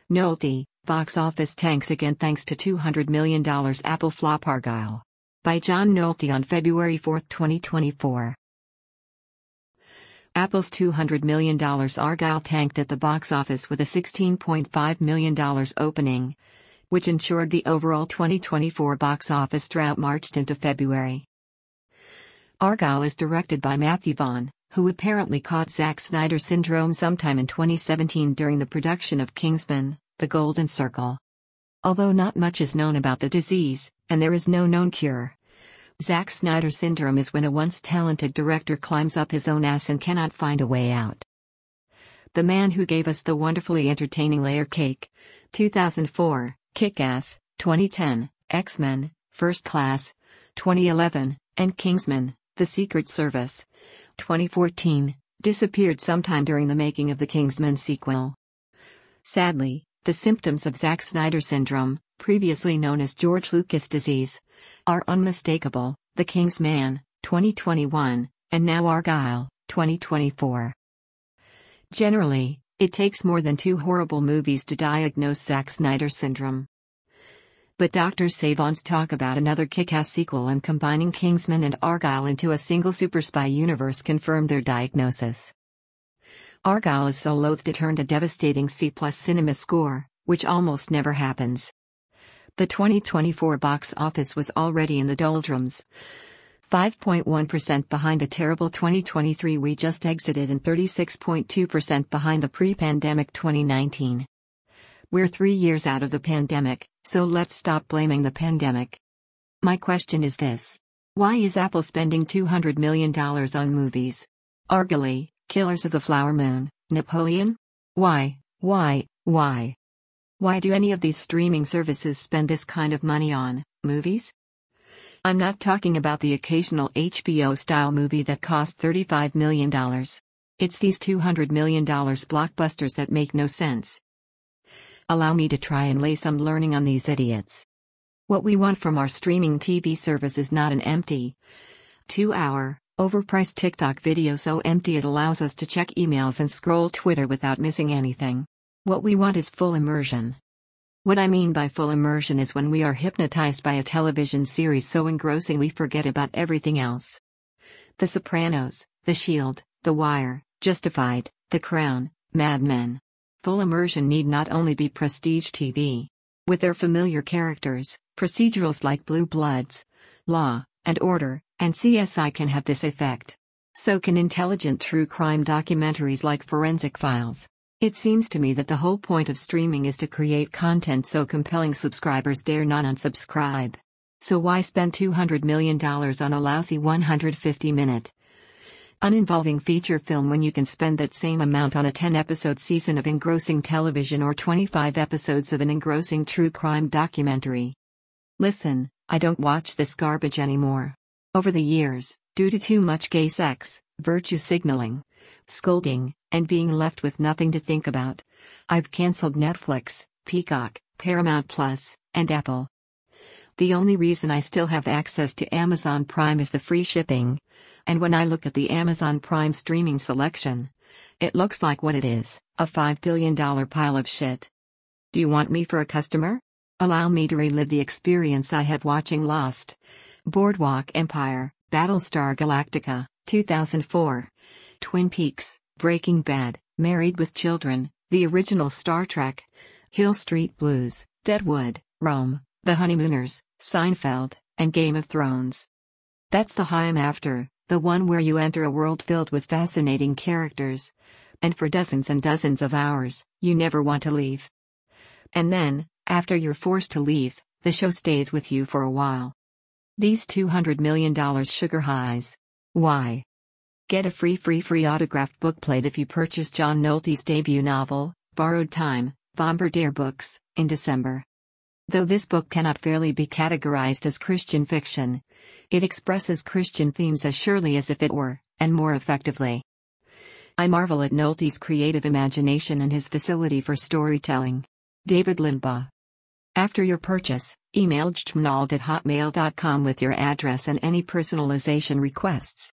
Nolte, box office tanks again thanks to $200 million Apple flop Argylle. By John Nolte on February 4, 2024. Apple's $200 million Argylle tanked at the box office with a $16.5 million opening, which ensured the overall 2024 box office drought marched into February. Argylle is directed by Matthew Vaughn, who apparently caught Zack Snyder syndrome sometime in 2017 during the production of Kingsman: The Golden Circle. Although not much is known about the disease, and there is no known cure. Zack Snyder syndrome is when a once talented director climbs up his own ass and cannot find a way out. The man who gave us the wonderfully entertaining Layer Cake, 2004, Kick-Ass, 2010, X-Men, First Class, 2011, and Kingsman: The Secret Service, 2014, disappeared sometime during the making of the Kingsman sequel. Sadly, the symptoms of Zack Snyder syndrome, previously known as George Lucas disease, are unmistakable: The Kingsman, 2021, and now Argylle, 2024. Generally, it takes more than 2 horrible movies to diagnose Zack Snyder syndrome. But doctors say Vaughn's talk about another kick-ass sequel and combining Kingsman and Argylle into a single super spy universe confirmed their diagnosis. Argylle is so loath it earned a devastating C+ cinema score, which almost never happens. The 2024 box office was already in the doldrums, 5.1% behind the terrible 2023 we just exited and 36.2% behind the pre-pandemic 2019. We're 3 years out of the pandemic, so let's stop blaming the pandemic. My question is this: why is Apple spending $200 million on movies? Argylle, Killers of the Flower Moon, Napoleon? Why? Why do any of these streaming services spend this kind of money on movies? I'm not talking about the occasional HBO-style movie that cost $35 million. It's these $200 million blockbusters that make no sense. Allow me to try and lay some learning on these idiots. What we want from our streaming TV service is not an empty 2-hour, overpriced TikTok video so empty it allows us to check emails and scroll Twitter without missing anything. What we want is full immersion. What I mean by full immersion is when we are hypnotized by a television series so engrossing we forget about everything else. The Sopranos, The Shield, The Wire, Justified, The Crown, Mad Men. Full immersion need not only be prestige TV. With their familiar characters, procedurals like Blue Bloods, Law and Order, and CSI can have this effect. So can intelligent true crime documentaries like Forensic Files. It seems to me that the whole point of streaming is to create content so compelling subscribers dare not unsubscribe. So why spend $200 million on a lousy 150-minute uninvolving feature film when you can spend that same amount on a 10-episode season of engrossing television or 25 episodes of an engrossing true crime documentary? Listen, I don't watch this garbage anymore. Over the years, due to too much gay sex, virtue signaling, scolding, and being left with nothing to think about, I've cancelled Netflix, Peacock, Paramount Plus, and Apple. The only reason I still have access to Amazon Prime is the free shipping. And when I look at the Amazon Prime streaming selection, it looks like what it is, a $5 billion pile of shit. Do you want me for a customer? Allow me to relive the experience I had watching Lost, Boardwalk Empire, Battlestar Galactica, 2004, Twin Peaks, Breaking Bad, Married with Children, the original Star Trek, Hill Street Blues, Deadwood, Rome, The Honeymooners, Seinfeld, and Game of Thrones. That's the high I'm after. The one where you enter a world filled with fascinating characters. And for dozens and dozens of hours, you never want to leave. And then, after you're forced to leave, the show stays with you for a while. These $200 million sugar highs. Why? Get a free autographed bookplate if you purchase John Nolte's debut novel, Borrowed Time, Bombardier Books, in December. Though this book cannot fairly be categorized as Christian fiction, it expresses Christian themes as surely as if it were, and more effectively. I marvel at Nolte's creative imagination and his facility for storytelling. David Limbaugh. After your purchase, email jtmnald@hotmail.com with your address and any personalization requests.